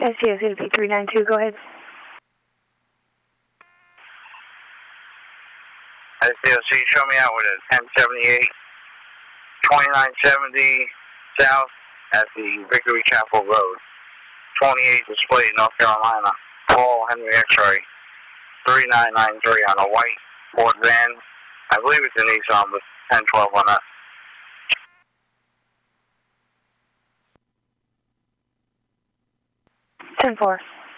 NCSAP 392, go ahead. SDLC, show me out with a 1078, 2970 south at the Victory Chapel Road. 28 displayed, North Carolina. Paul Henry X-ray, 3993 on a white Ford van. I believe it's a Nissan with 1012 on that. 10-4.